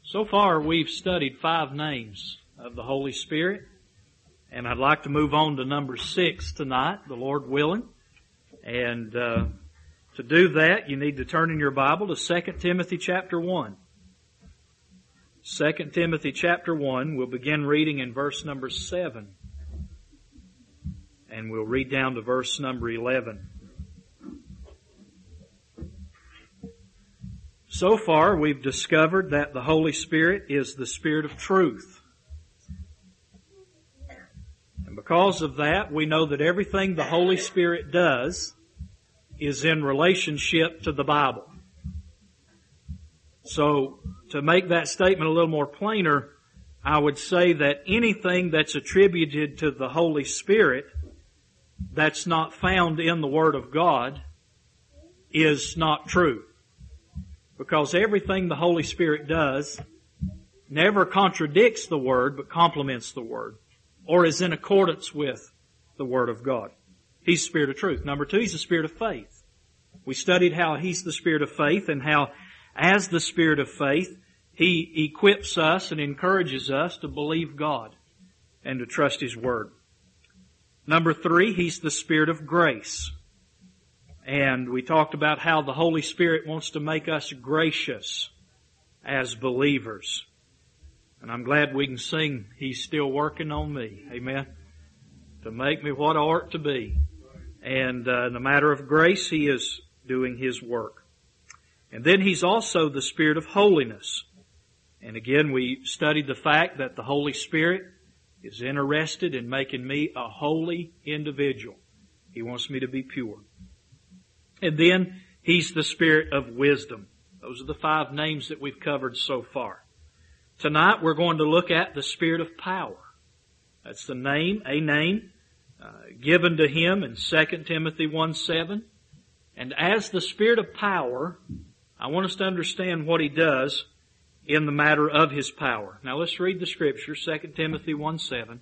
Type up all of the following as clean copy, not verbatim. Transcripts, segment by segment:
So far, we've studied 5 names of the Holy Spirit, and I'd like to move on to number 6 tonight, the Lord willing. And to do that, you need to turn in your Bible to 2 Timothy chapter 1. 2 Timothy chapter 1, we'll begin reading in verse number 7, and we'll read down to verse number 11. So far, we've discovered that the Holy Spirit is the Spirit of truth. And because of that, we know that everything the Holy Spirit does is in relationship to the Bible. So, to make that statement a little more plainer, I would say that anything that's attributed to the Holy Spirit that's not found in the Word of God is not true. Because everything the Holy Spirit does never contradicts the Word, but complements the Word, or is in accordance with the Word of God. He's the Spirit of truth. Number 2, He's the Spirit of faith. We studied how He's the Spirit of faith and how, as the Spirit of faith, He equips us and encourages us to believe God and to trust His Word. Number 3, He's the Spirit of grace. And we talked about how the Holy Spirit wants to make us gracious as believers. And I'm glad we can sing, He's still working on me. Amen. To make me what I ought to be. And in the matter of grace, He is doing His work. And then He's also the Spirit of holiness. And again, we studied the fact that the Holy Spirit is interested in making me a holy individual. He wants me to be pure. And then He's the Spirit of wisdom. Those are the 5 names that we've covered so far. Tonight we're going to look at the Spirit of power. That's the name, a name, given to Him in 2 Timothy 1:7. And as the Spirit of power, I want us to understand what He does in the matter of His power. Now let's read the Scripture, 2 Timothy 1:7.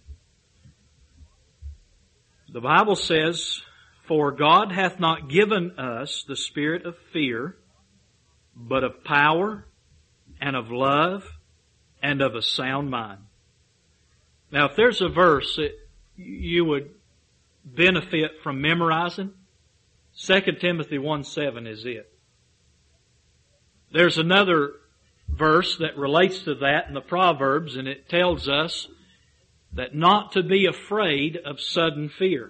The Bible says, "For God hath not given us the spirit of fear, but of power, and of love, and of a sound mind." Now, if there's a verse that you would benefit from memorizing, 2 Timothy 1:7 is it. There's another verse that relates to that in the Proverbs, and it tells us that not to be afraid of sudden fear.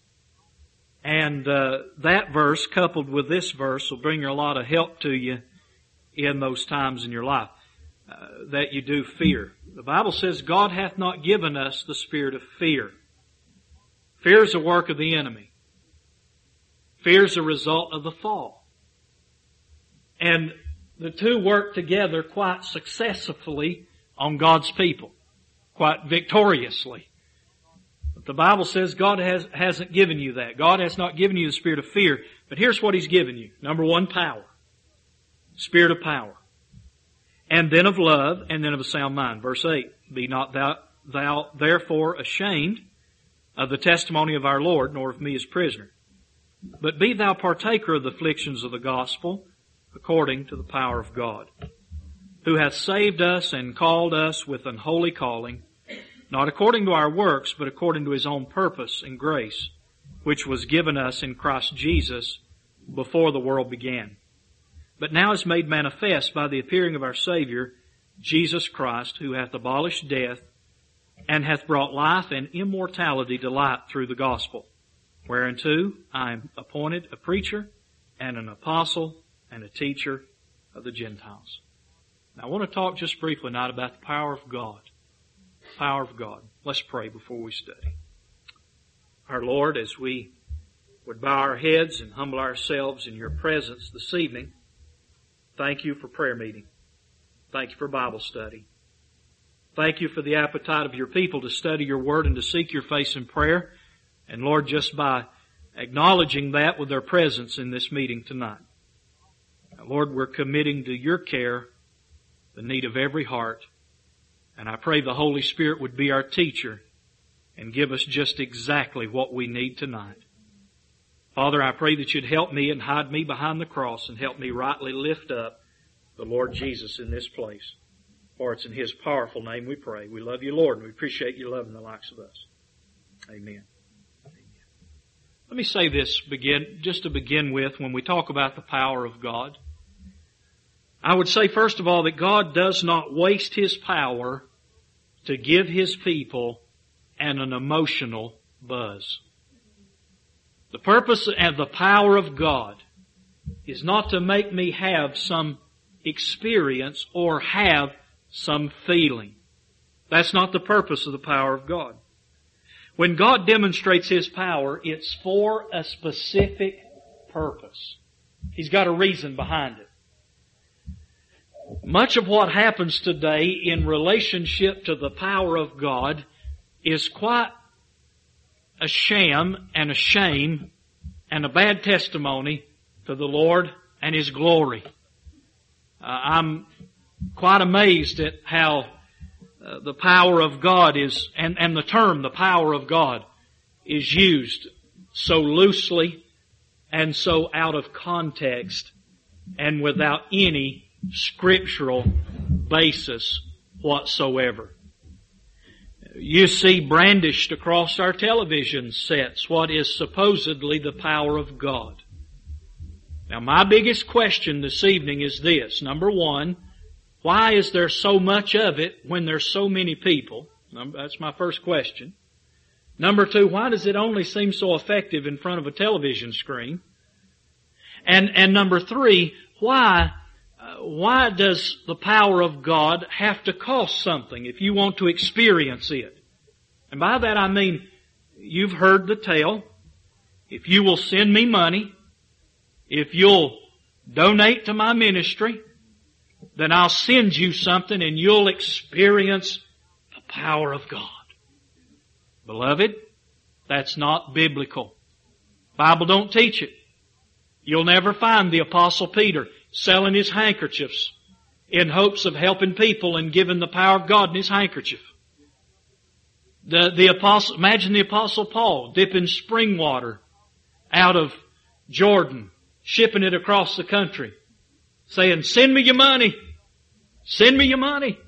And that verse, coupled with this verse, will bring a lot of help to you in those times in your life that you do fear. The Bible says God hath not given us the spirit of fear. Fear is a work of the enemy. Fear is a result of the fall. And the two work together quite successfully on God's people, quite victoriously. The Bible says God hasn't given you that. God has not given you the spirit of fear. But here's what He's given you. Number 1, power. Spirit of power. And then of love, and then of a sound mind. Verse 8, "Be not thou therefore ashamed of the testimony of our Lord, nor of me as prisoner. But be thou partaker of the afflictions of the gospel, according to the power of God, who hath saved us and called us with an holy calling, not according to our works, but according to His own purpose and grace, which was given us in Christ Jesus before the world began. But now is made manifest by the appearing of our Savior, Jesus Christ, who hath abolished death, and hath brought life and immortality to light through the gospel, whereunto I am appointed a preacher and an apostle and a teacher of the Gentiles." Now I want to talk just briefly tonight about the power of God. Power of God. Let's pray before we study. Our Lord, as we would bow our heads and humble ourselves in Your presence this evening, thank You for prayer meeting. Thank You for Bible study. Thank You for the appetite of Your people to study Your Word and to seek Your face in prayer. And Lord, just by acknowledging that with their presence in this meeting tonight. Now, Lord, we're committing to Your care the need of every heart. And I pray the Holy Spirit would be our teacher and give us just exactly what we need tonight. Father, I pray that You'd help me and hide me behind the cross and help me rightly lift up the Lord Jesus in this place. For it's in His powerful name we pray. We love you, Lord, and we appreciate you loving the likes of us. Amen. Let me say this just to begin with, when we talk about the power of God. I would say, first of all, that God does not waste His power to give His people an emotional buzz. The purpose and the power of God is not to make me have some experience or have some feeling. That's not the purpose of the power of God. When God demonstrates His power, it's for a specific purpose. He's got a reason behind it. Much of what happens today in relationship to the power of God is quite a sham and a shame and a bad testimony to the Lord and His glory. I'm quite amazed at how the power of God is, and the term the power of God is used so loosely and so out of context and without any scriptural basis whatsoever. You see brandished across our television sets what is supposedly the power of God. Now, my biggest question this evening is this. Number one, why is there so much of it when there's so many people? That's my first question. Number two, why does it only seem so effective in front of a television screen? And number three, why does the power of God have to cost something if you want to experience it? And by that I mean, you've heard the tale. If you will send me money, if you'll donate to my ministry, then I'll send you something and you'll experience the power of God. Beloved, that's not biblical. Bible don't teach it. You'll never find the Apostle Peter selling his handkerchiefs in hopes of helping people and giving the power of God in his handkerchief. Imagine the Apostle Paul dipping spring water out of Jordan, shipping it across the country, saying, "Send me your money. Send me your money."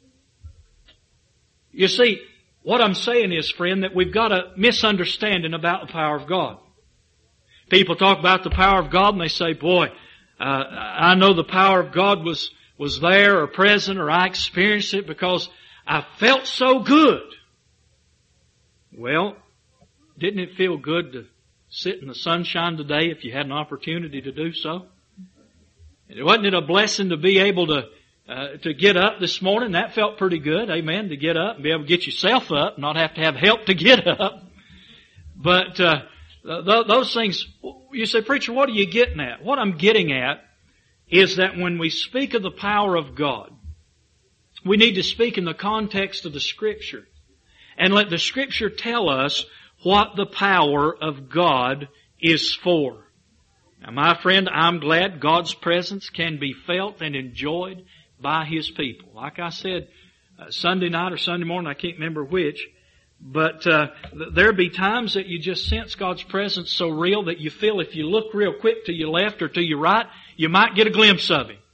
You see, what I'm saying is, friend, that we've got a misunderstanding about the power of God. People talk about the power of God and they say, boy, I know the power of God was there or present, or I experienced it because I felt so good. Well, didn't it feel good to sit in the sunshine today if you had an opportunity to do so? Wasn't it a blessing to be able to get up this morning? That felt pretty good, amen, to get up and be able to get yourself up, not have to have help to get up. But those things, you say, preacher, what are you getting at? What I'm getting at is that when we speak of the power of God, we need to speak in the context of the Scripture and let the Scripture tell us what the power of God is for. Now, my friend, I'm glad God's presence can be felt and enjoyed by His people. Like I said, Sunday night or Sunday morning, I can't remember which, but there'll be times that you just sense God's presence so real that you feel if you look real quick to your left or to your right, you might get a glimpse of Him.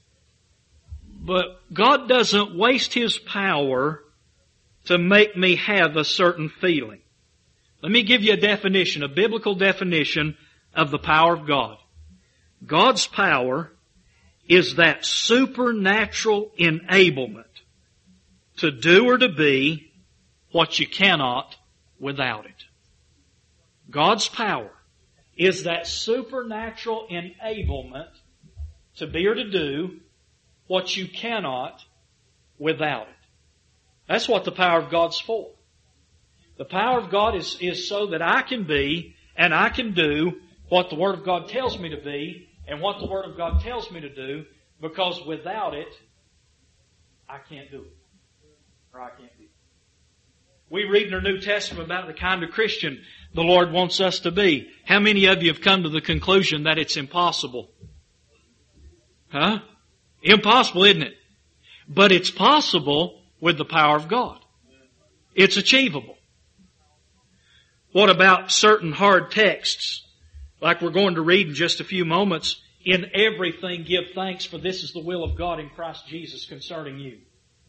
But God doesn't waste His power to make me have a certain feeling. Let me give you a definition, a biblical definition of the power of God. God's power is that supernatural enablement to do or to be what you cannot without it. God's power is that supernatural enablement to be or to do what you cannot without it. That's what the power of God's for. The power of God is so that I can be and I can do what the Word of God tells me to be and what the Word of God tells me to do, because without it, I can't do it. Or I can't be. We read in our New Testament about the kind of Christian the Lord wants us to be. How many of you have come to the conclusion that it's impossible? Huh? Impossible, isn't it? But it's possible with the power of God. It's achievable. What about certain hard texts, like we're going to read in just a few moments? In everything give thanks, for this is the will of God in Christ Jesus concerning you.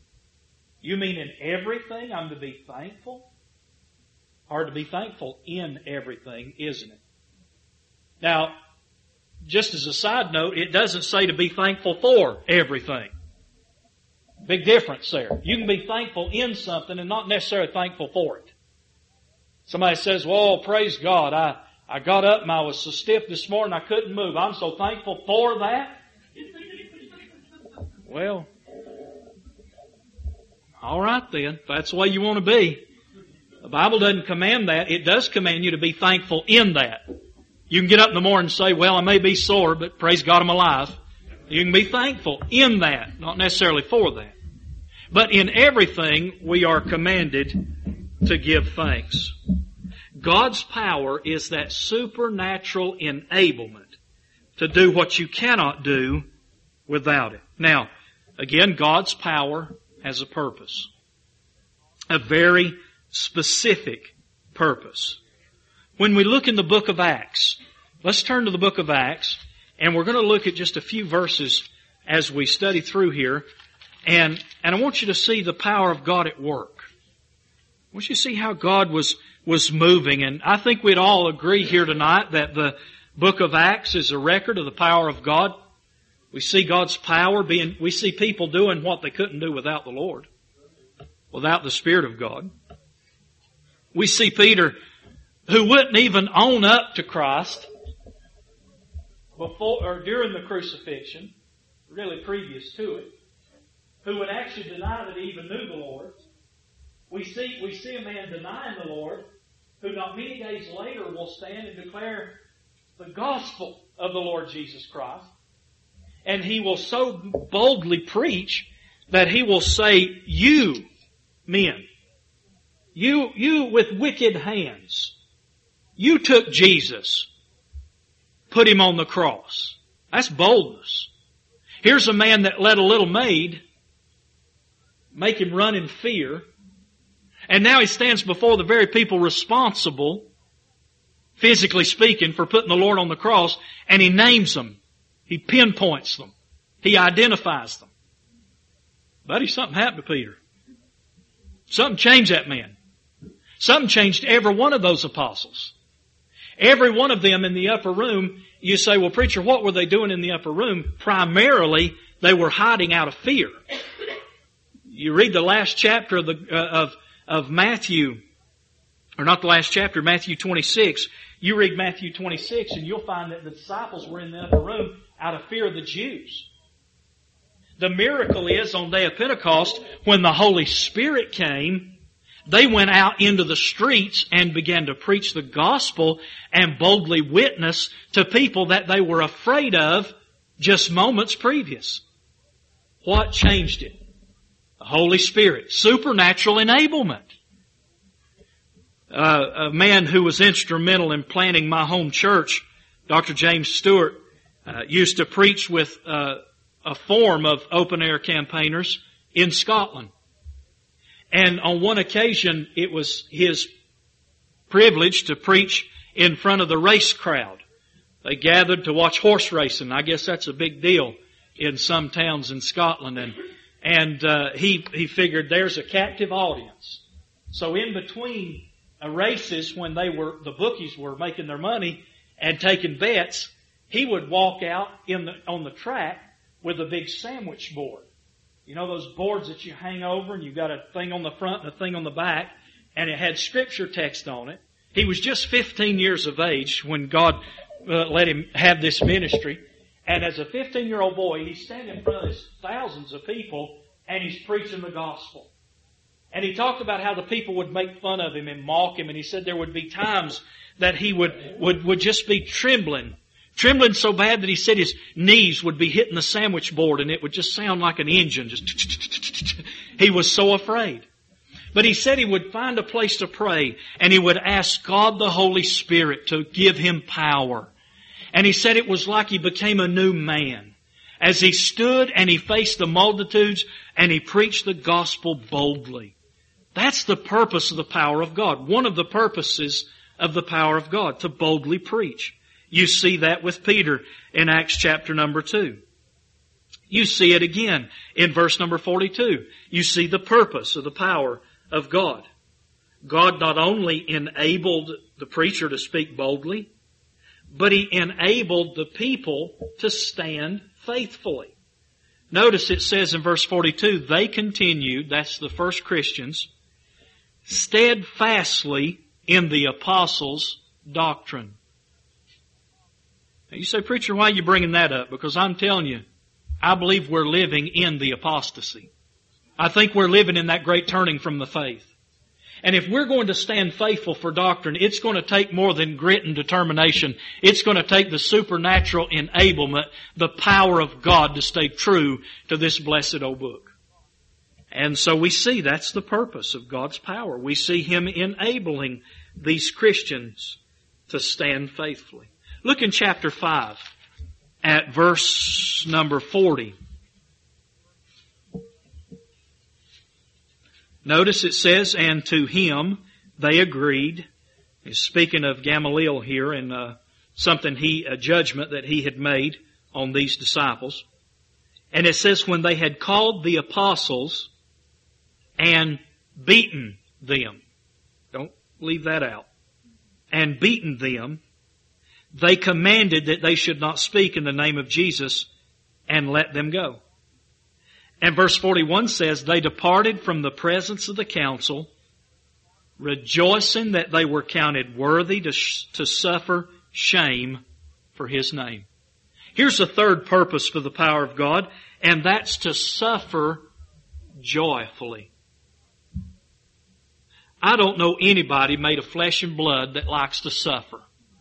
You mean in everything I'm to be thankful? Hard to be thankful in everything, isn't it? Now, just as a side note, it doesn't say to be thankful for everything. Big difference there. You can be thankful in something and not necessarily thankful for it. Somebody says, well, praise God, I got up and I was so stiff this morning I couldn't move. I'm so thankful for that. Well, all right then. If that's the way you want to be. The Bible doesn't command that. It does command you to be thankful in that. You can get up in the morning and say, well, I may be sore, but praise God I'm alive. You can be thankful in that, not necessarily for that. But in everything, we are commanded to give thanks. God's power is that supernatural enablement to do what you cannot do without it. Now, again, God's power has a purpose. A very specific purpose. When we look in the book of Acts, let's turn to the book of Acts, and we're going to look at just a few verses as we study through here. And I want you to see the power of God at work. I want you to see how God was moving. And I think we'd all agree here tonight that the book of Acts is a record of the power of God. We see God's power we see people doing what they couldn't do without the Lord, without the Spirit of God. We see Peter, who wouldn't even own up to Christ before or during the crucifixion, really previous to it, who would actually deny that he even knew the Lord. We see a man denying the Lord, who not many days later will stand and declare the gospel of the Lord Jesus Christ. And he will so boldly preach that he will say, you men, you with wicked hands, you took Jesus, put him on the cross. That's boldness. Here's a man that let a little maid make him run in fear. And now he stands before the very people responsible, physically speaking, for putting the Lord on the cross, and he names them. He pinpoints them. He identifies them. Buddy, something happened to Peter. Something changed that man. Something changed every one of those apostles. Every one of them in the upper room, you say, well, preacher, what were they doing in the upper room? Primarily, they were hiding out of fear. You read the last chapter of Matthew, or not the last chapter, Matthew 26. You read Matthew 26 and you'll find that the disciples were in the upper room out of fear of the Jews. The miracle is on the day of Pentecost, when the Holy Spirit came, they went out into the streets and began to preach the gospel and boldly witness to people that they were afraid of just moments previous. What changed it? The Holy Spirit. Supernatural enablement. A man who was instrumental in planting my home church, Dr. James Stewart, used to preach with a form of open-air campaigners in Scotland. And on one occasion, it was his privilege to preach in front of the race crowd. They gathered to watch horse racing. I guess that's a big deal in some towns in Scotland. And he figured there's a captive audience. So in between races, when the bookies were making their money and taking bets, he would walk out on the track with a big sandwich board. You know those boards that you hang over and you've got a thing on the front and a thing on the back, and it had scripture text on it. He was just 15 years of age when God let him have this ministry. And as a 15-year-old boy, he's standing in front of thousands of people and he's preaching the gospel. And he talked about how the people would make fun of him and mock him. And he said there would be times that he would just be trembling so bad that he said his knees would be hitting the sandwich board and it would just sound like an engine. He was so afraid. But he said he would find a place to pray and he would ask God the Holy Spirit to give him power. And he said it was like he became a new man as he stood and he faced the multitudes and he preached the gospel boldly. That's the purpose of the power of God. One of the purposes of the power of God, to boldly preach. You see that with Peter in Acts chapter number 2. You see it again in verse number 42. You see the purpose of the power of God. God not only enabled the preacher to speak boldly, but He enabled the people to stand faithfully. Notice it says in verse 42, they continued, that's the first Christians, steadfastly in the apostles' doctrine. Now you say, preacher, why are you bringing that up? Because I'm telling you, I believe we're living in the apostasy. I think we're living in that great turning from the faith. And if we're going to stand faithful for doctrine, it's going to take more than grit and determination. It's going to take the supernatural enablement, the power of God to stay true to this blessed old book. And so we see that's the purpose of God's power. We see Him enabling these Christians to stand faithfully. Look in chapter 5 at verse number 40. Notice it says, and to him they agreed. He's speaking of Gamaliel here and a judgment that he had made on these disciples. And it says, when they had called the apostles and beaten them. Don't leave that out. And beaten them, they commanded that they should not speak in the name of Jesus and let them go. And verse 41 says, they departed from the presence of the council, rejoicing that they were counted worthy to suffer shame for His name. Here's the third purpose for the power of God, and that's to suffer joyfully. I don't know anybody made of flesh and blood that likes to suffer.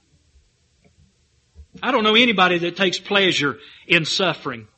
I don't know anybody that takes pleasure in suffering.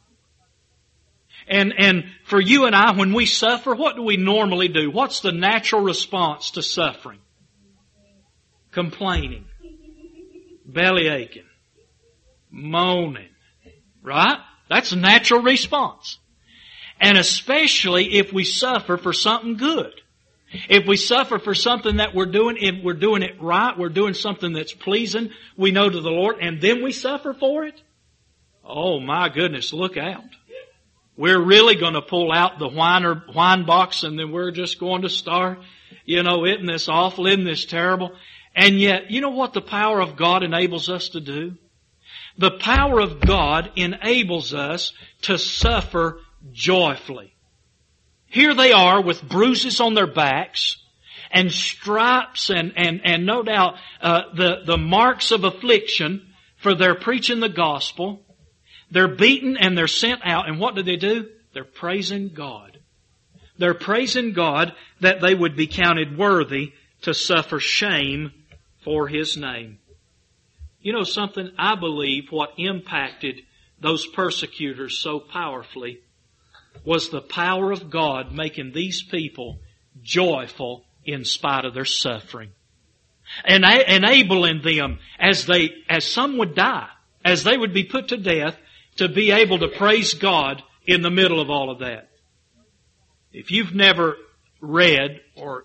And for you and I, when we suffer, what do we normally do? What's the natural response to suffering? Complaining. Belly aching. Moaning. Right? That's a natural response. And especially if we suffer for something good. If we suffer for something that we're doing, if we're doing it right, we're doing something that's pleasing, we know to the Lord, and then we suffer for it, oh my goodness, look out. We're really going to pull out the wine box and then we're just going to start, isn't this awful, isn't this terrible? And yet, you know what the power of God enables us to do? The power of God enables us to suffer joyfully. Here they are with bruises on their backs and stripes and no doubt the marks of affliction for their preaching the gospel. They're beaten and they're sent out. And what do? They're praising God. They're praising God that they would be counted worthy to suffer shame for His name. You know something? I believe what impacted those persecutors so powerfully was the power of God making these people joyful in spite of their suffering. And enabling them as some would die, as they would be put to death, to be able to praise God in the middle of all of that. If you've never read, or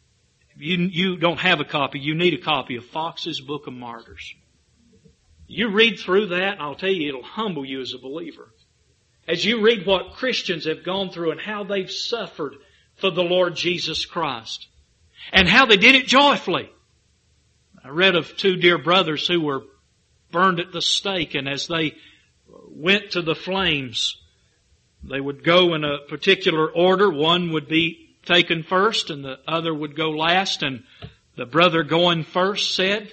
you don't have a copy, you need a copy of Fox's Book of Martyrs. You read through that, and I'll tell you, it'll humble you as a believer. As you read what Christians have gone through and how they've suffered for the Lord Jesus Christ. And how they did it joyfully. I read of two dear brothers who were burned at the stake, and as they went to the flames, they would go in a particular order. One would be taken first and the other would go last. And the brother going first said,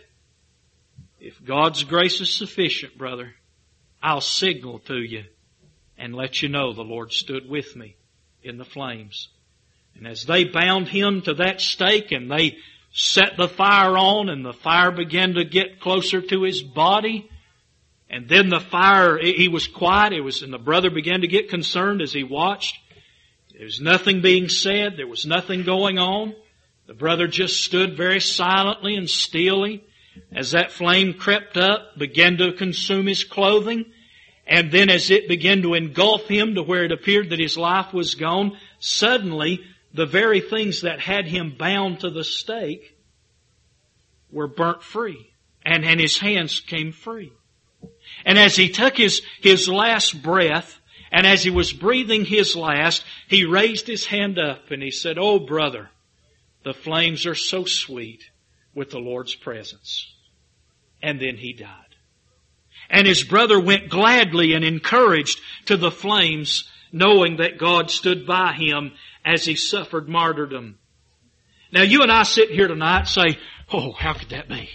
if God's grace is sufficient, brother, I'll signal to you and let you know the Lord stood with me in the flames. And as they bound him to that stake and they set the fire on and the fire began to get closer to his body, and then the fire, he was quiet, and the brother began to get concerned as he watched. There was nothing being said, there was nothing going on. The brother just stood very silently and steelly as that flame crept up, began to consume his clothing, and then as it began to engulf him to where it appeared that his life was gone, suddenly the very things that had him bound to the stake were burnt free, and his hands came free. And as he took his last breath, And as he was breathing his last, he raised his hand up and he said, "Oh, brother, the flames are so sweet with the Lord's presence." And then he died. And his brother went gladly and encouraged to the flames, knowing that God stood by him as he suffered martyrdom. Now you and I sit here tonight and say, "Oh, how could that be?"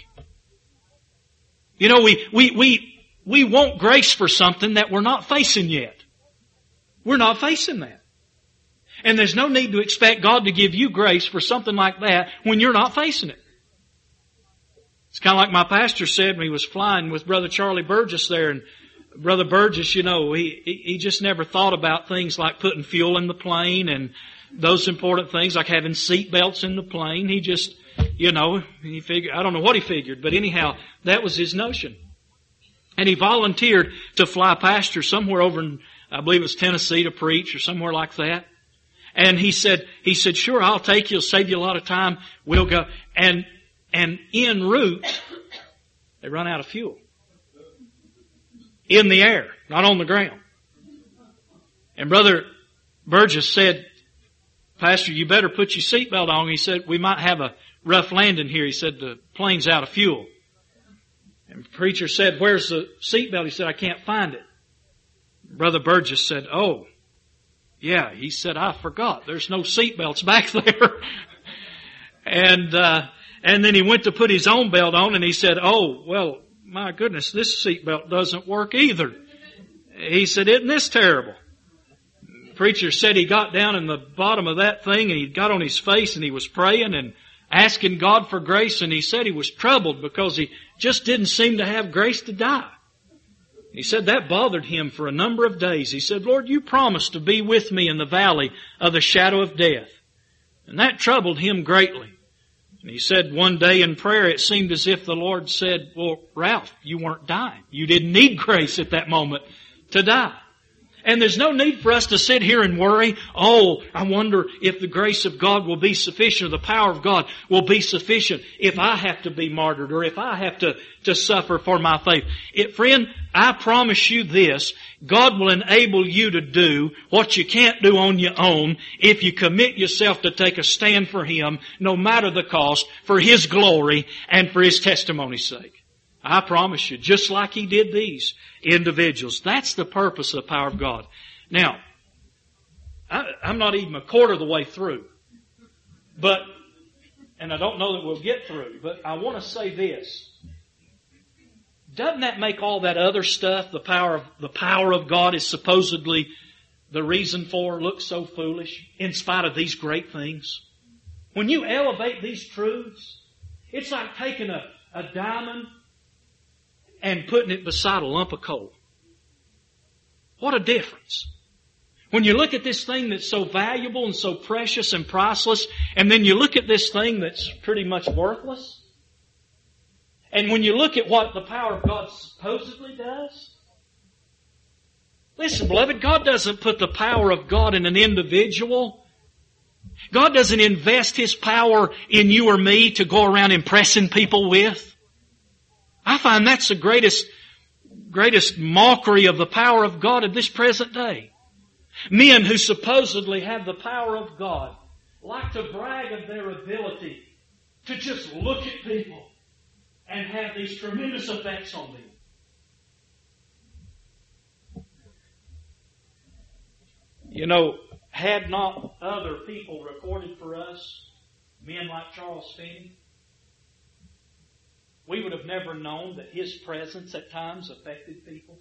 You know, we want grace for something that we're not facing yet. We're not facing that. And there's no need to expect God to give you grace for something like that when you're not facing it. It's kind of like my pastor said when he was flying with Brother Charlie Burgess there. And Brother Burgess, you know, he just never thought about things like putting fuel in the plane and those important things like having seat belts in the plane. He just, you know, he figured, I don't know what he figured, but anyhow, that was his notion. And he volunteered to fly pastor somewhere over in, I believe it was Tennessee, to preach or somewhere like that. And he said, "Sure, I'll take you. It'll save you a lot of time. We'll go." And en route, they run out of fuel. In the air, not on the ground. And Brother Burgess said, "Pastor, you better put your seatbelt on." He said, "We might have a rough landing here." He said, "The plane's out of fuel." And the preacher said, "Where's the seatbelt?" He said, "I can't find it." Brother Burgess said, "Oh, yeah." He said, "I forgot. There's no seatbelts back there." And then he went to put his own belt on and he said, "Oh, well, my goodness, this seatbelt doesn't work either." He said, "Isn't this terrible?" The preacher said he got down in the bottom of that thing and he got on his face and he was praying and asking God for grace, and he said he was troubled because he just didn't seem to have grace to die. He said that bothered him for a number of days. He said, "Lord, you promised to be with me in the valley of the shadow of death." And that troubled him greatly. And he said one day in prayer, it seemed as if the Lord said, "Well, Ralph, you weren't dying. You didn't need grace at that moment to die." And there's no need for us to sit here and worry, "Oh, I wonder if the grace of God will be sufficient, or the power of God will be sufficient if I have to be martyred, or if I have to suffer for my faith." Friend, I promise you this, God will enable you to do what you can't do on your own if you commit yourself to take a stand for Him, no matter the cost, for His glory and for His testimony's sake. I promise you, just like He did these individuals. That's the purpose of the power of God. Now, I'm not even a quarter of the way through. And I don't know that we'll get through, but I want to say this. Doesn't that make all that other stuff, the power of God is supposedly the reason for, look so foolish in spite of these great things? When you elevate these truths, it's like taking a diamond and putting it beside a lump of coal. What a difference. When you look at this thing that's so valuable and so precious and priceless, and then you look at this thing that's pretty much worthless, and when you look at what the power of God supposedly does, listen, beloved, God doesn't put the power of God in an individual. God doesn't invest His power in you or me to go around impressing people with. I find that's the greatest mockery of the power of God in this present day. Men who supposedly have the power of God like to brag of their ability to just look at people and have these tremendous effects on them. You know, had not other people recorded for us, men like Charles Finney, we would have never known that his presence at times affected people.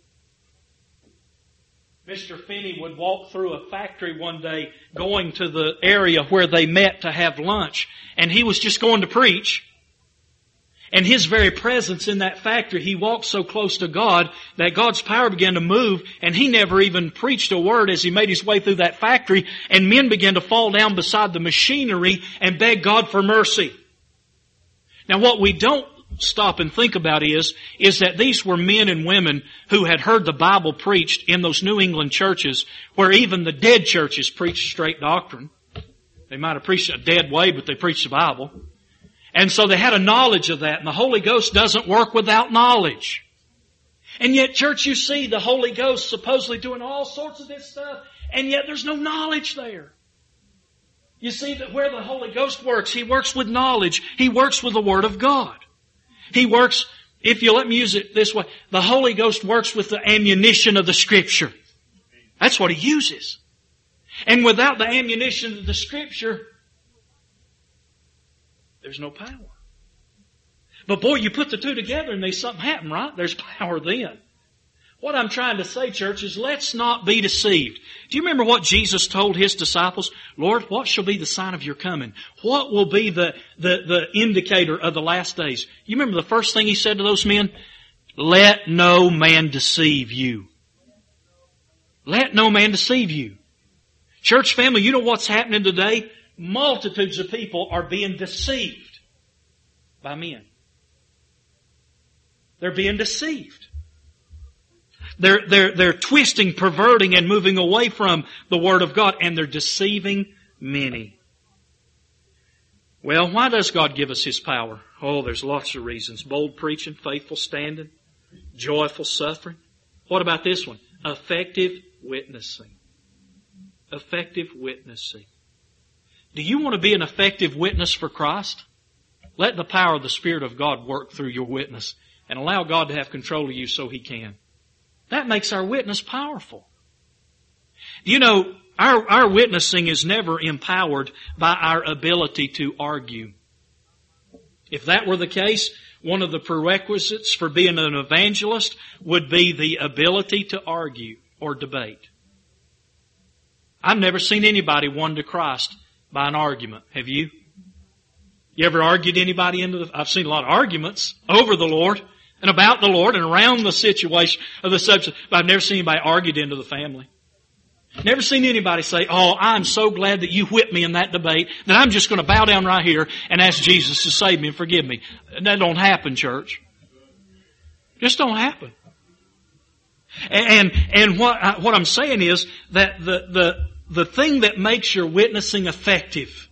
Mr. Finney would walk through a factory one day going to the area where they met to have lunch, and he was just going to preach. And his very presence in that factory, he walked so close to God that God's power began to move, and he never even preached a word as he made his way through that factory, and men began to fall down beside the machinery and beg God for mercy. Now what we don't stop and think about is that these were men and women who had heard the Bible preached in those New England churches where even the dead churches preached straight doctrine. They might have preached it a dead way, but they preached the Bible. And so they had a knowledge of that, and the Holy Ghost doesn't work without knowledge. And yet, church, you see the Holy Ghost supposedly doing all sorts of this stuff, and yet there's no knowledge there. You see that where the Holy Ghost works, He works with knowledge. He works with the Word of God. He works, if you let me use it this way, the Holy Ghost works with the ammunition of the Scripture. That's what He uses. And without the ammunition of the Scripture, there's no power. But boy, you put the two together and there's something happen, right? There's power then. What I'm trying to say, church, is let's not be deceived. Do you remember what Jesus told His disciples? Lord, what shall be the sign of your coming? What will be the indicator of the last days? You remember the first thing He said to those men? Let no man deceive you. Let no man deceive you. Church family, you know what's happening today? Multitudes of people are being deceived by men. They're being deceived. They're twisting, perverting, and moving away from the Word of God, and they're deceiving many. Well, why does God give us His power? Oh, there's lots of reasons. Bold preaching, faithful standing, joyful suffering. What about this one? Effective witnessing. Effective witnessing. Do you want to be an effective witness for Christ? Let the power of the Spirit of God work through your witness and allow God to have control of you so He can. That makes our witness powerful. You know, our witnessing is never empowered by our ability to argue. If that were the case, one of the prerequisites for being an evangelist would be the ability to argue or debate. I've never seen anybody won to Christ by an argument. Have you? You ever argued anybody into I've seen a lot of arguments over the Lord and about the Lord and around the situation of the subject, but I've never seen anybody argued into the family. Never seen anybody say, oh, I'm so glad that you whipped me in that debate that I'm just going to bow down right here and ask Jesus to save me and forgive me. That don't happen, church. Just don't happen. And what I'm saying is that the thing that makes your witnessing effective.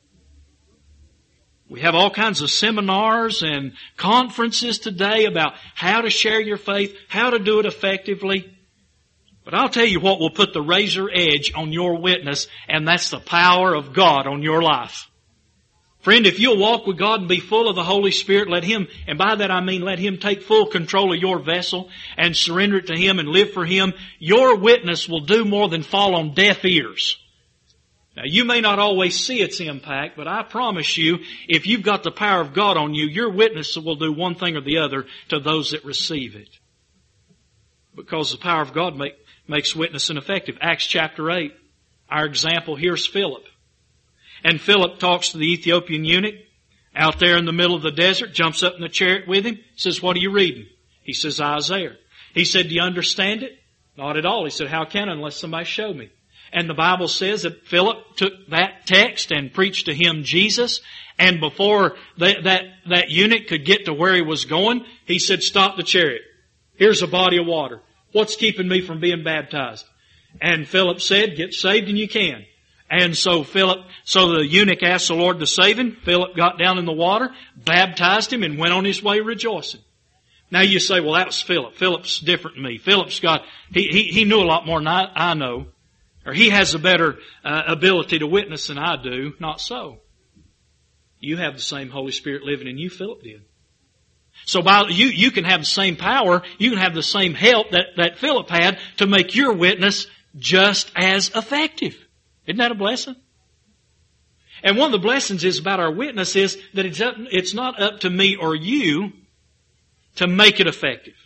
We have all kinds of seminars and conferences today about how to share your faith, how to do it effectively. But I'll tell you what will put the razor edge on your witness, and that's the power of God on your life. Friend, if you'll walk with God and be full of the Holy Spirit, let Him, and by that I mean let Him take full control of your vessel and surrender it to Him and live for Him, your witness will do more than fall on deaf ears. Now, you may not always see its impact, but I promise you, if you've got the power of God on you, your witness will do one thing or the other to those that receive it. Because the power of God makes witnessing effective. Acts chapter 8, our example here is Philip. And Philip talks to the Ethiopian eunuch out there in the middle of the desert, jumps up in the chariot with him, says, what are you reading? He says, Isaiah. He said, do you understand it? Not at all. He said, how can I unless somebody show me? And the Bible says that Philip took that text and preached to him Jesus. And before that eunuch could get to where he was going, he said, stop the chariot. Here's a body of water. What's keeping me from being baptized? And Philip said, get saved and you can. And so the eunuch asked the Lord to save him. Philip got down in the water, baptized him, and went on his way rejoicing. Now you say, well, that was Philip. Philip's different than me. Philip's got, he knew a lot more than I know. Or he has a better ability to witness than I do. Not so. You have the same Holy Spirit living in you Philip did. So you can have the same power, you can have the same help that Philip had to make your witness just as effective. Isn't that a blessing? And one of the blessings is about our witness is that it's not up to me or you to make it effective.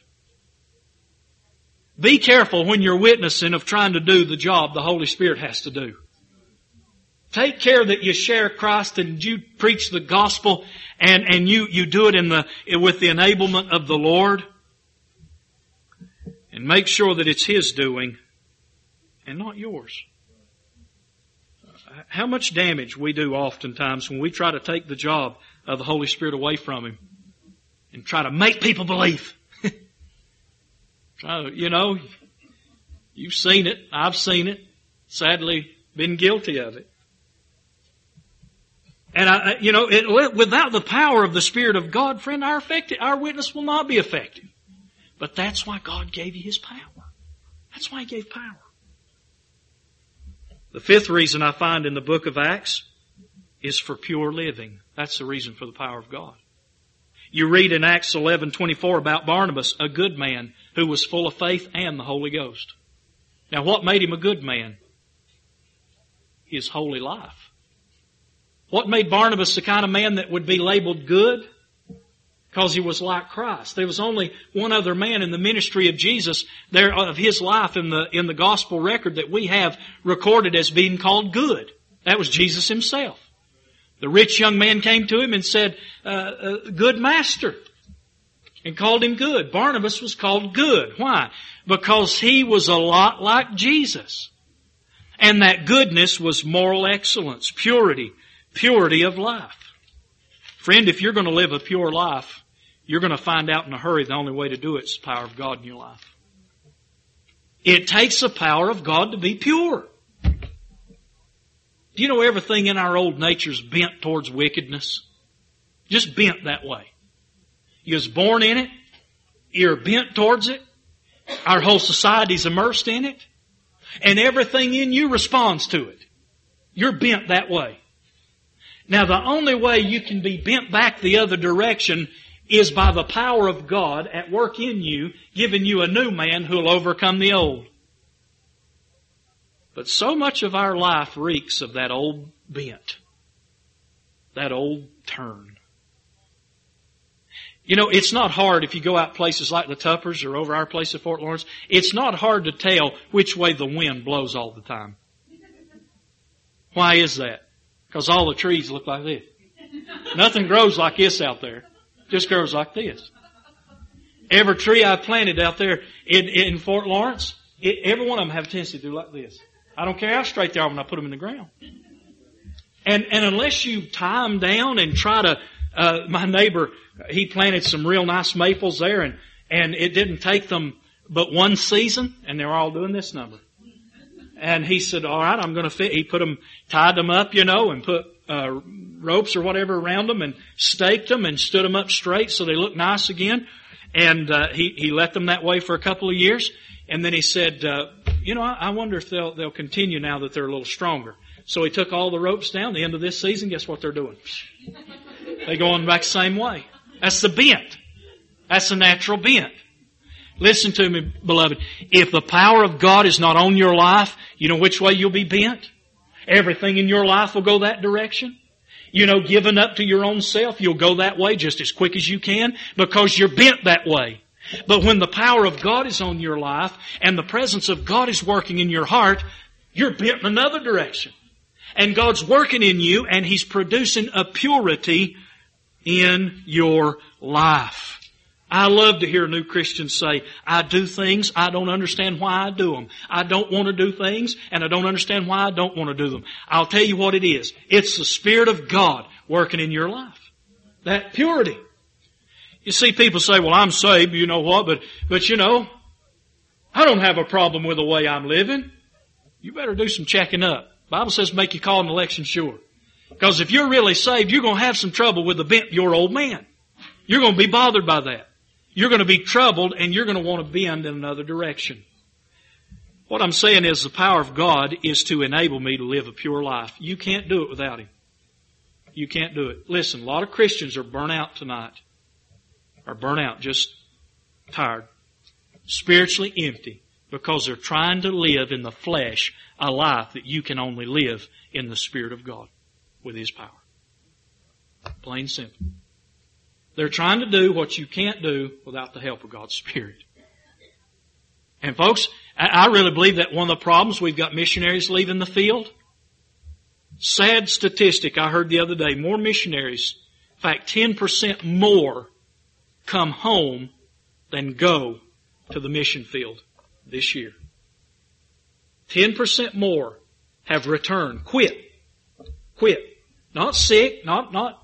Be careful when you're witnessing of trying to do the job the Holy Spirit has to do. Take care that you share Christ and you preach the gospel and you do it with the enablement of the Lord. And make sure that it's His doing and not yours. How much damage we do oftentimes when we try to take the job of the Holy Spirit away from Him and try to make people believe. You've seen it. I've seen it. Sadly, been guilty of it. And without the power of the Spirit of God, friend, our witness will not be effective. But that's why God gave you His power. That's why He gave power. The fifth reason I find in the book of Acts is for pure living. That's the reason for the power of God. You read in Acts 11:24 about Barnabas, a good man who was full of faith and the Holy Ghost. Now what made him a good man? His holy life. What made Barnabas the kind of man that would be labeled good? Because he was like Christ. There was only one other man in the ministry of Jesus there of His life in the gospel record that we have recorded as being called good. That was Jesus Himself. The rich young man came to Him and said, good master, and called him good. Barnabas was called good. Why? Because he was a lot like Jesus. And that goodness was moral excellence, purity of life. Friend, if you're going to live a pure life, you're going to find out in a hurry the only way to do it is the power of God in your life. It takes the power of God to be pure. Do you know everything in our old nature is bent towards wickedness? Just bent that way. You was born in it. You're bent towards it. Our whole society's immersed in it. And everything in you responds to it. You're bent that way. Now the only way you can be bent back the other direction is by the power of God at work in you, giving you a new man who'll overcome the old. But so much of our life reeks of that old bent. That old turn. You know, it's not hard if you go out places like the Tuppers or over our place at Fort Lawrence, it's not hard to tell which way the wind blows all the time. Why is that? Because all the trees look like this. Nothing grows like this out there. Just grows like this. Every tree I planted out there in Fort Lawrence, every one of them have a tendency to do like this. I don't care how straight they are when I put them in the ground. And unless you tie them down and try to, my neighbor, he planted some real nice maples there and it didn't take them but one season and they're all doing this number. And he said, all right, I'm going to fit. He tied them up, and put ropes or whatever around them and staked them and stood them up straight so they look nice again. And he let them that way for a couple of years. And then he said, I wonder if they'll continue now that they're a little stronger. So he took all the ropes down. The end of this season, guess what they're doing? They're going back the same way. That's the bent. That's the natural bent. Listen to me, beloved. If the power of God is not on your life, you know which way you'll be bent? Everything in your life will go that direction. Given up to your own self, you'll go that way just as quick as you can because you're bent that way. But when the power of God is on your life and the presence of God is working in your heart, you're bent in another direction. And God's working in you and He's producing a purity in your life. I love to hear new Christians say, I do things, I don't understand why I do them. I don't want to do things, and I don't understand why I don't want to do them. I'll tell you what it is. It's the Spirit of God working in your life. That purity. You see people say, well, I'm saved, you know what, but I don't have a problem with the way I'm living. You better do some checking up. The Bible says make your call and election sure. Because if you're really saved, you're going to have some trouble with the bent of your old man. You're going to be bothered by that. You're going to be troubled and you're going to want to bend in another direction. What I'm saying is the power of God is to enable me to live a pure life. You can't do it without Him. You can't do it. Listen, a lot of Christians are burnt out tonight. Are burnt out, just tired. Spiritually empty because they're trying to live in the flesh a life that you can only live in the Spirit of God with His power. Plain simple. They're trying to do what you can't do without the help of God's Spirit. And folks, I really believe that one of the problems, we've got missionaries leaving the field. Sad statistic I heard the other day, more missionaries, in fact 10% more come home than go to the mission field this year. 10% more have returned, quit. Not sick, not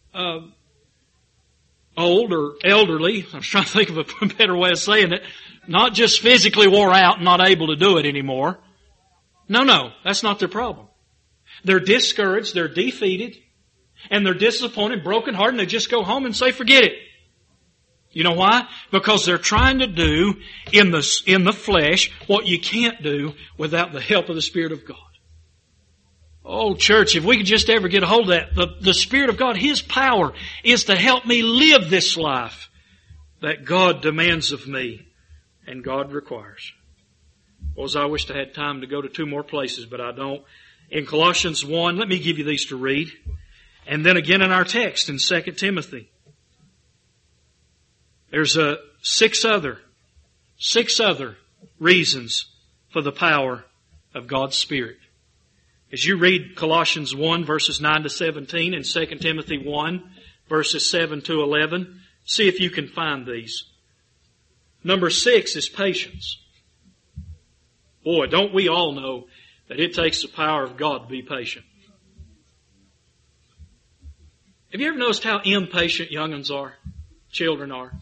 old or elderly. I was trying to think of a better way of saying it. Not just physically wore out and not able to do it anymore. No, that's not their problem. They're discouraged, they're defeated, and they're disappointed, brokenhearted, and they just go home and say, forget it. You know why? Because they're trying to do in the flesh what you can't do without the help of the Spirit of God. Oh, church, if we could just ever get a hold of that, the Spirit of God, His power is to help me live this life that God demands of me and God requires. Well, I wish I had time to go to 2 more places, but I don't. In Colossians 1, let me give you these to read. And then again in our text in 2 Timothy. There's 6 other reasons for the power of God's Spirit. As you read Colossians 1 verses 9 to 17 and 2 Timothy 1 verses 7 to 11, see if you can find these. Number 6 is patience. Boy, don't we all know that it takes the power of God to be patient. Have you ever noticed how impatient young'uns are? Children are.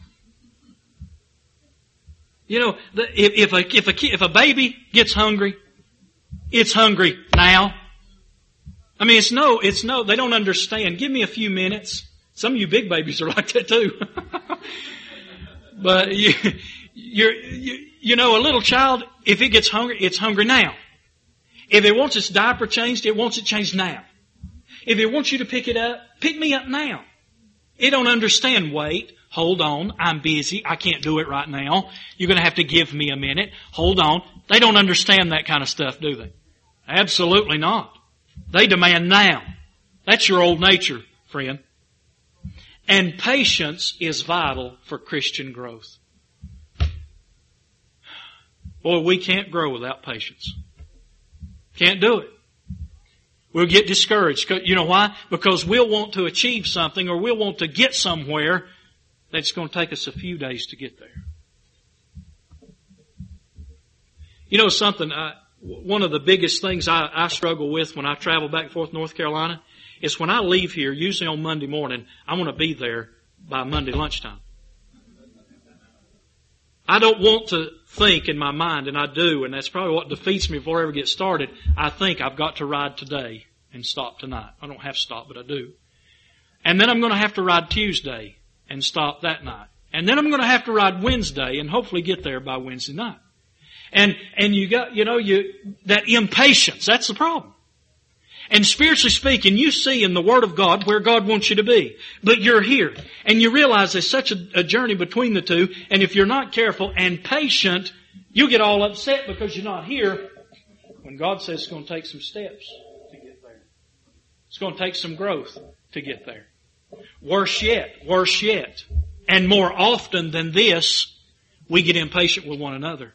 You know, if a baby gets hungry, it's hungry now. I mean, it's no, they don't understand. Give me a few minutes. Some of you big babies are like that too. But you know, a little child, if it gets hungry, it's hungry now. If it wants its diaper changed, it wants it changed now. If it wants you to pick it up, pick me up now. It don't understand, wait, hold on, I'm busy, I can't do it right now. You're going to have to give me a minute. Hold on. They don't understand that kind of stuff, do they? Absolutely not. They demand now. That's your old nature, friend. And patience is vital for Christian growth. Boy, we can't grow without patience. Can't do it. We'll get discouraged. You know why? Because we'll want to achieve something or we'll want to get somewhere that's going to take us a few days to get there. You know something, one of the biggest things I struggle with when I travel back and forth to North Carolina is when I leave here, usually on Monday morning, I want to be there by Monday lunchtime. I don't want to think in my mind, and I do, and that's probably what defeats me before I ever get started. I think I've got to ride today and stop tonight. I don't have to stop, but I do. And then I'm going to have to ride Tuesday and stop that night. And then I'm going to have to ride Wednesday and hopefully get there by Wednesday night. And you got, that impatience, that's the problem. And spiritually speaking, you see in the Word of God where God wants you to be. But you're here. And you realize there's such a journey between the two. And if you're not careful and patient, you get all upset because you're not here. When God says it's going to take some steps to get there. It's going to take some growth to get there. Worse yet. And more often than this, we get impatient with one another.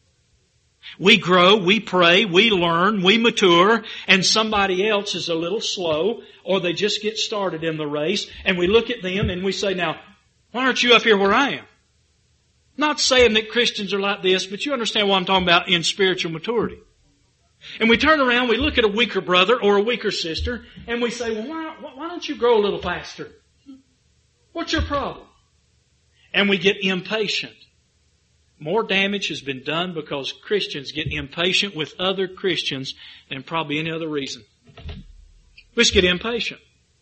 We grow, we pray, we learn, we mature, and somebody else is a little slow, or they just get started in the race, and we look at them and we say, now, why aren't you up here where I am? Not saying that Christians are like this, but you understand what I'm talking about in spiritual maturity. And we turn around, we look at a weaker brother or a weaker sister, and we say, well, why don't you grow a little faster? What's your problem? And we get impatient. More damage has been done because Christians get impatient with other Christians than probably any other reason. We just get impatient.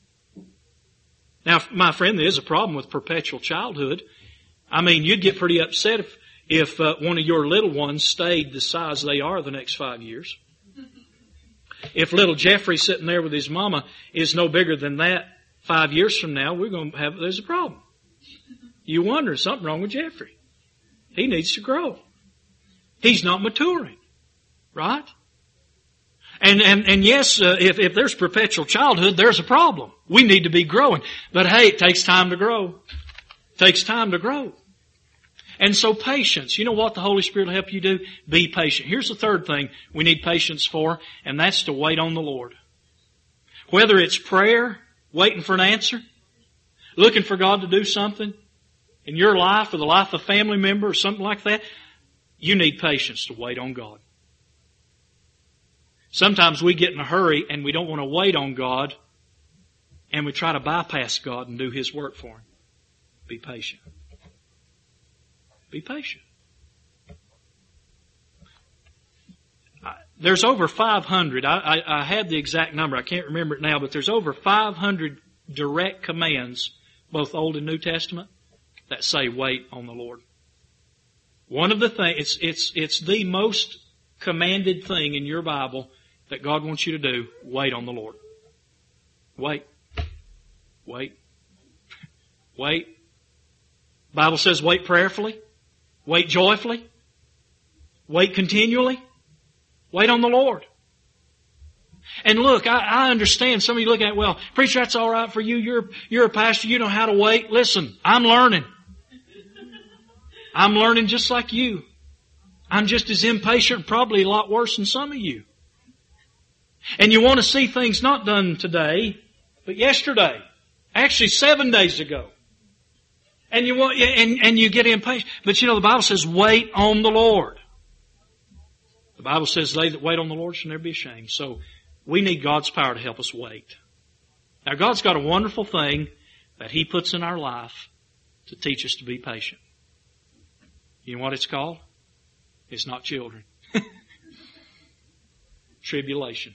Now, my friend, there is a problem with perpetual childhood. I mean, you'd get pretty upset if one of your little ones stayed the size they are the next 5 years. If little Jeffrey sitting there with his mama is no bigger than that 5 years from now, there's a problem. You wonder, is something wrong with Jeffrey? He needs to grow. He's not maturing. Right? And yes, if there's perpetual childhood, there's a problem. We need to be growing. But hey, it takes time to grow. It takes time to grow. And so patience. You know what the Holy Spirit will help you do? Be patient. Here's the third thing we need patience for, and that's to wait on the Lord. Whether it's prayer, waiting for an answer, looking for God to do something in your life or the life of a family member or something like that, you need patience to wait on God. Sometimes we get in a hurry and we don't want to wait on God and we try to bypass God and do His work for Him. Be patient. Be patient. There's over 500, I had the exact number, I can't remember it now, but there's over 500 direct commands, both Old and New Testament, that say wait on the Lord. One of the things, it's the most commanded thing in your Bible that God wants you to do. Wait on the Lord. Wait. Wait. Wait. The Bible says wait prayerfully. Wait joyfully. Wait continually. Wait on the Lord. And look, I understand. Some of you look at, well, preacher, that's all right for you. You're a pastor. You know how to wait. Listen, I'm learning. I'm learning just like you. I'm just as impatient, probably a lot worse than some of you. And you want to see things not done today, but yesterday. Actually 7 days ago. And you get impatient. But you know, the Bible says wait on the Lord. The Bible says they that wait on the Lord shall never be ashamed. So we need God's power to help us wait. Now God's got a wonderful thing that He puts in our life to teach us to be patient. You know what it's called? It's not children. Tribulation.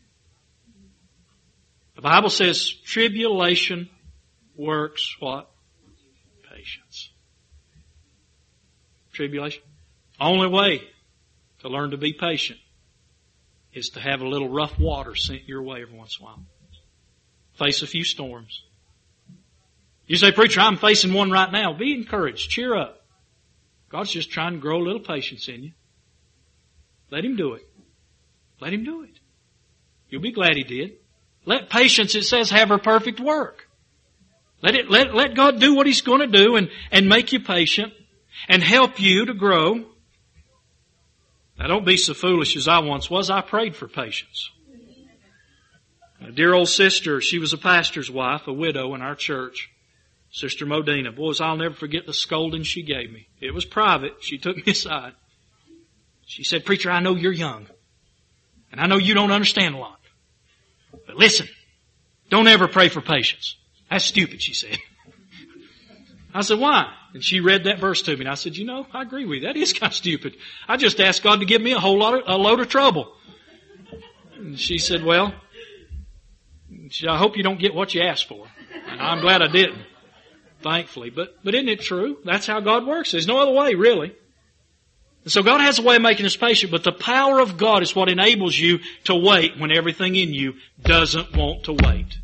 The Bible says tribulation works what? Patience. Tribulation. Only way to learn to be patient is to have a little rough water sent your way every once in a while. Face a few storms. You say, preacher, I'm facing one right now. Be encouraged. Cheer up. God's just trying to grow a little patience in you. Let Him do it. Let Him do it. You'll be glad He did. Let patience, it says, have her perfect work. Let God do what He's going to do and make you patient and help you to grow. Now don't be so foolish as I once was. I prayed for patience. A dear old sister, she was a pastor's wife, a widow in our church. Sister Modena. Boys, I'll never forget the scolding she gave me. It was private. She took me aside. She said, preacher, I know you're young. And I know you don't understand a lot. But listen, don't ever pray for patience. That's stupid, she said. I said, why? And she read that verse to me. And I said, you know, I agree with you. That is kind of stupid. I just asked God to give me a load of trouble. And she said, well, I hope you don't get what you asked for. And I'm glad I didn't. Thankfully. But isn't it true? That's how God works. There's no other way, really. And so God has a way of making us patient, but the power of God is what enables you to wait when everything in you doesn't want to wait.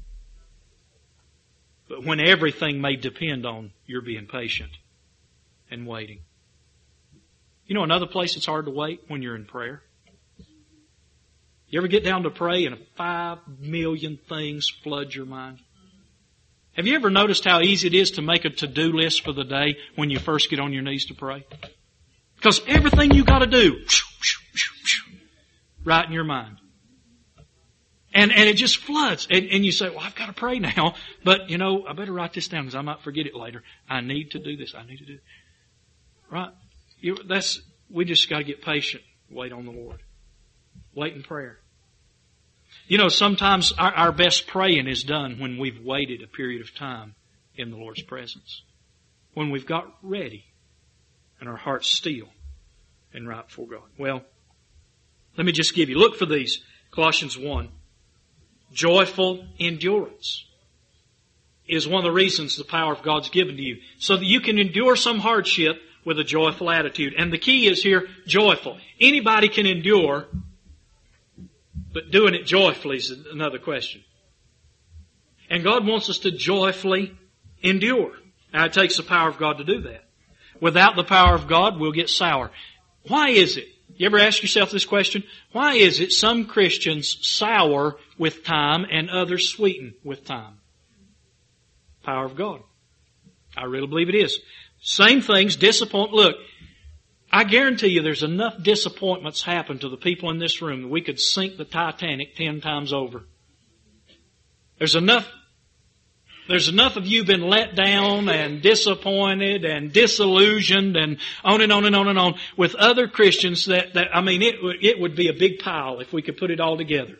But when everything may depend on your being patient and waiting. You know another place it's hard to wait? When you're in prayer. You ever get down to pray and 5 million things flood your mind? Have you ever noticed how easy it is to make a to-do list for the day when you first get on your knees to pray? Because everything you got to do, right in your mind. And it just floods. And you say, well, I've got to pray now. But, you know, I better write this down because I might forget it later. I need to do this. I need to do it. Right? We just got to get patient. Wait on the Lord. Wait in prayer. You know, sometimes our best praying is done when we've waited a period of time in the Lord's presence. When we've got ready and our heart's still and right before God. Well, let me just give you, look for these. Colossians 1. Joyful endurance is one of the reasons the power of God's given to you. So that you can endure some hardship with a joyful attitude. And the key is here, joyful. Anybody can endure, but doing it joyfully is another question. And God wants us to joyfully endure. Now it takes the power of God to do that. Without the power of God, we'll get sour. Why is it? You ever ask yourself this question? Why is it some Christians sour with time and others sweeten with time? Power of God. I really believe it is. Same things, disappoint. Look, I guarantee you there's enough disappointments happen to the people in this room that we could sink the Titanic 10 times over. There's enough of you been let down and disappointed and disillusioned and on and on and on and on with other Christians that it would be a big pile if we could put it all together.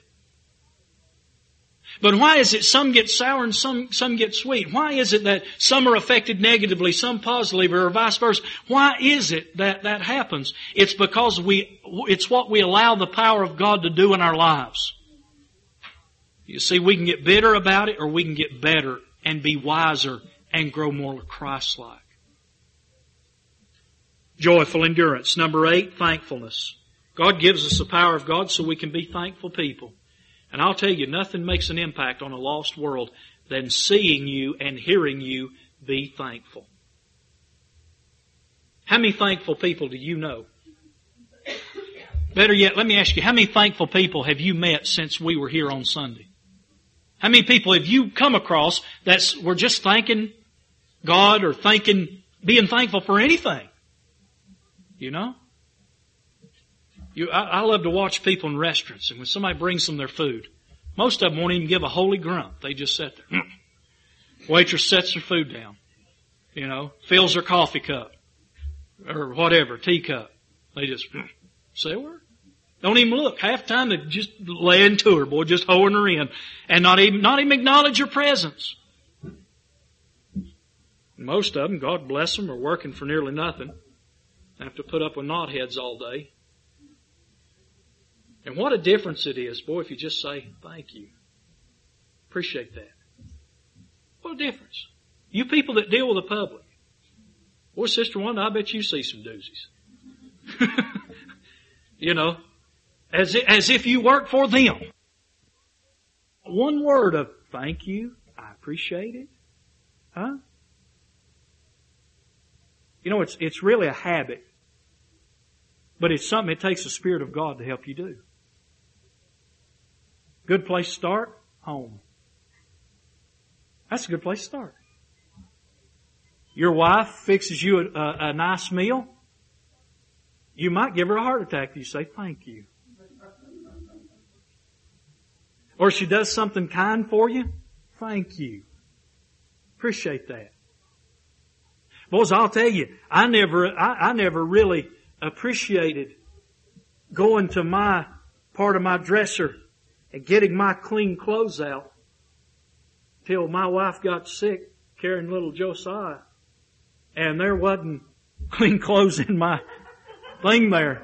But why is it some get sour and some get sweet? Why is it that some are affected negatively, some positively, or vice versa? Why is it that happens? It's because it's what we allow the power of God to do in our lives. You see, we can get bitter about it or we can get better and be wiser and grow more Christ-like. Joyful endurance. Number 8, thankfulness. God gives us the power of God so we can be thankful people. And I'll tell you, nothing makes an impact on a lost world than seeing you and hearing you be thankful. How many thankful people do you know? Better yet, let me ask you, how many thankful people have you met since we were here on Sunday? How many people have you come across that were just thanking God or being thankful for anything? You know? I love to watch people in restaurants, and when somebody brings them their food, most of them won't even give a holy grunt. They just sit there. Waitress sets their food down. You know, fills their coffee cup. Or whatever, teacup. They just say a word. Don't even look. Half the time they just lay into her, boy, just holding her in. And not even acknowledge her presence. Most of them, God bless them, are working for nearly nothing. Have to put up with knotheads all day. And what a difference it is, boy, if you just say, thank you. Appreciate that. What a difference. You people that deal with the public. Boy, Sister Wanda, I bet you see some doozies. You know, as if you work for them. One word of thank you, I appreciate it. Huh? You know, it's really a habit. But it's something it takes the Spirit of God to help you do. Good place to start? Home. That's a good place to start. Your wife fixes you a nice meal. You might give her a heart attack if you say thank you. Or she does something kind for you. Thank you. Appreciate that. Boys, I'll tell you, I never really appreciated going to my part of my dresser and getting my clean clothes out till my wife got sick carrying little Josiah. And there wasn't clean clothes in my thing there.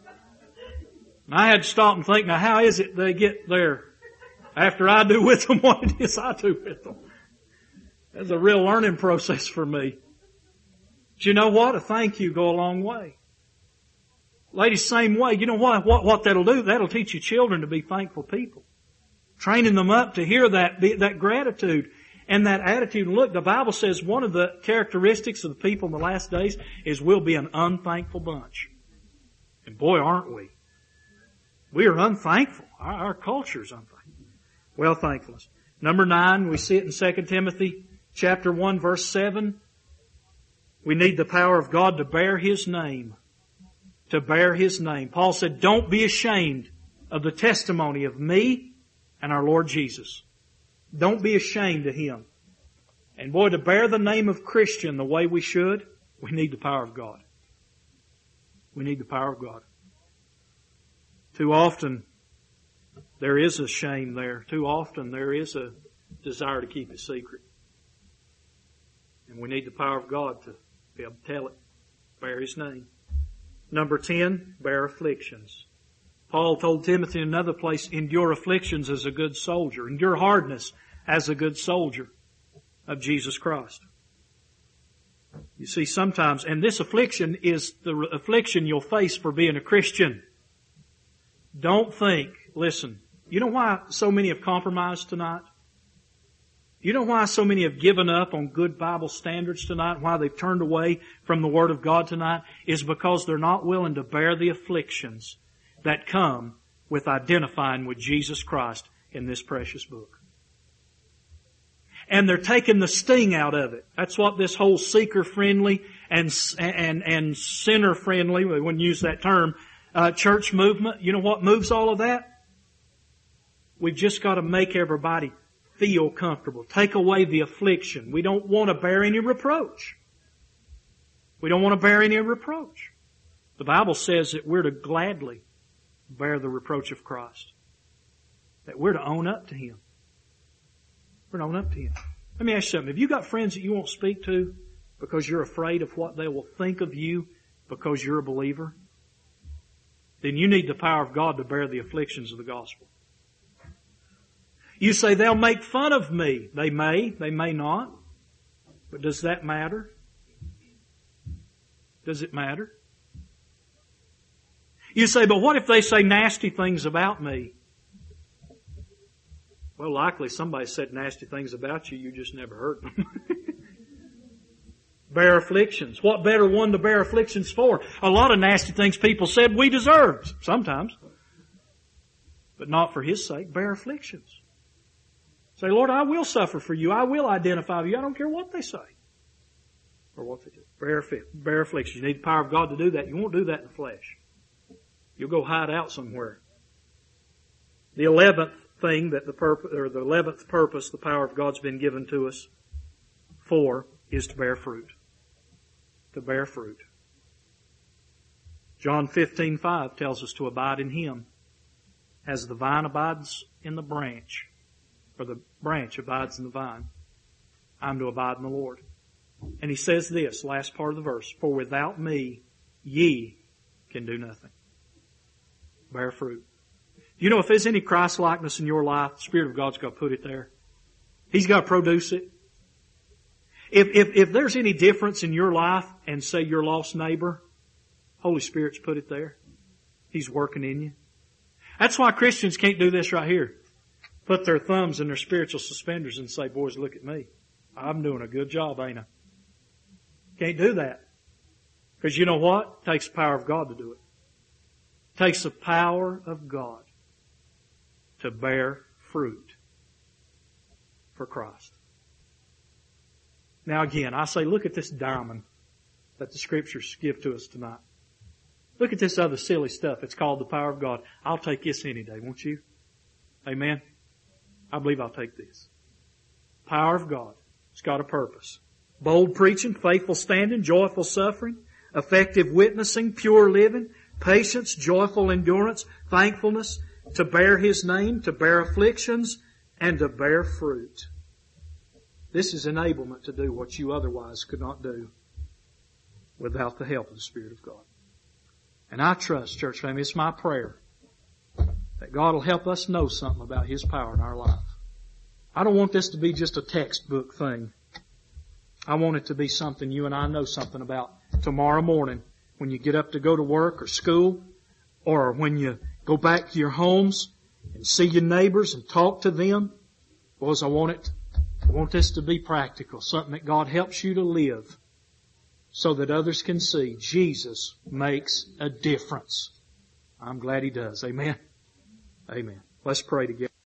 And I had to stop and think, now how is it they get there after I do with them what it is I do with them? That's a real learning process for me. But you know what? A thank you go a long way. Ladies, same way. You know what that'll do? That'll teach your children to be thankful people. Training them up to hear that gratitude and that attitude. And look, the Bible says one of the characteristics of the people in the last days is we'll be an unthankful bunch. And boy, aren't we? We are unthankful. Our culture is unthankful. Well, thankfulness. Number 9, we see it in 2 Timothy chapter 1, verse 7. We need the power of God to bear His name. To bear His name. Paul said, don't be ashamed of the testimony of me and our Lord Jesus. Don't be ashamed of Him. And boy, to bear the name of Christian the way we should, we need the power of God. We need the power of God. Too often, there is a shame there. Too often, there is a desire to keep it secret. And we need the power of God to be able to tell it. Bear His name. Number 10, bear afflictions. Paul told Timothy in another place, endure afflictions as a good soldier. Endure hardness as a good soldier of Jesus Christ. You see, sometimes, and this affliction is the affliction you'll face for being a Christian. Don't think, listen, you know why so many have compromised tonight? You know why so many have given up on good Bible standards tonight? Why they've turned away from the Word of God tonight? Is because they're not willing to bear the afflictions that come with identifying with Jesus Christ in this precious book. And they're taking the sting out of it. That's what this whole seeker-friendly and sinner-friendly, we wouldn't use that term, church movement. You know what moves all of that? We've just got to make everybody feel comfortable. Take away the affliction. We don't want to bear any reproach. We don't want to bear any reproach. The Bible says that we're to gladly bear the reproach of Christ. That we're to own up to Him. We're to own up to Him. Let me ask you something. Have you got friends that you won't speak to because you're afraid of what they will think of you because you're a believer? Then you need the power of God to bear the afflictions of the gospel. You say, they'll make fun of me. They may not. But does that matter? Does it matter? You say, but what if they say nasty things about me? Well, likely somebody said nasty things about you, you just never heard them. Bear afflictions. What better one to bear afflictions for? A lot of nasty things people said we deserved, sometimes. But not for His sake. Bear afflictions. Say, Lord, I will suffer for you. I will identify with you. I don't care what they say or what they do. Bear afflictions. You need the power of God to do that. You won't do that in the flesh. You'll go hide out somewhere. The 11th thing that the 11th purpose the power of God's been given to us for is to bear fruit. To bear fruit. John 15:5 tells us to abide in Him as the vine abides in the branch, or the branch abides in the vine. I'm to abide in the Lord. And He says this, last part of the verse, for without me ye can do nothing. Bear fruit. You know, if there's any Christ-likeness in your life, the Spirit of God's got to put it there. He's got to produce it. If there's any difference in your life and say your lost neighbor, Holy Spirit's put it there. He's working in you. That's why Christians can't do this right here. Put their thumbs in their spiritual suspenders and say, boys, look at me. I'm doing a good job, ain't I? Can't do that. Because you know what? It takes the power of God to do it. It takes the power of God to bear fruit for Christ. Now again, I say, look at this diamond that the Scriptures give to us tonight. Look at this other silly stuff. It's called the power of God. I'll take this any day, won't you? Amen? I believe I'll take this. Power of God. It's got a purpose. Bold preaching, faithful standing, joyful suffering, effective witnessing, pure living, patience, joyful endurance, thankfulness, to bear His name, to bear afflictions, and to bear fruit. This is enablement to do what you otherwise could not do without the help of the Spirit of God. And I trust, church family, it's my prayer that God will help us know something about His power in our life. I don't want this to be just a textbook thing. I want it to be something you and I know something about tomorrow morning when you get up to go to work or school, or when you go back to your homes and see your neighbors and talk to them. Boys, I want this to be practical, something that God helps you to live so that others can see Jesus makes a difference. I'm glad He does. Amen. Amen. Let's pray together.